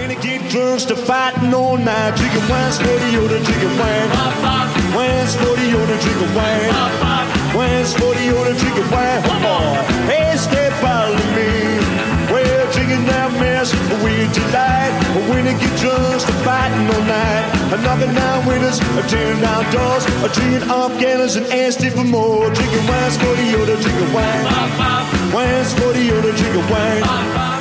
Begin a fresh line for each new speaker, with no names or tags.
When it get drunk, to fighting all night. Drinking wine, sporty, or the drinking wine. Wine, sporty, or the drinking wine. Wine, sporty, or the drinking wine. Hey, step out of me. Well, drinking that mess with delight. When it get drunk, to fighting all night. Knocking down windows, tearing down doors, drinking off gallons and asking for more. Drinking wine, sporty, or the drinking wine. Wine, sporty, or the drinking wine.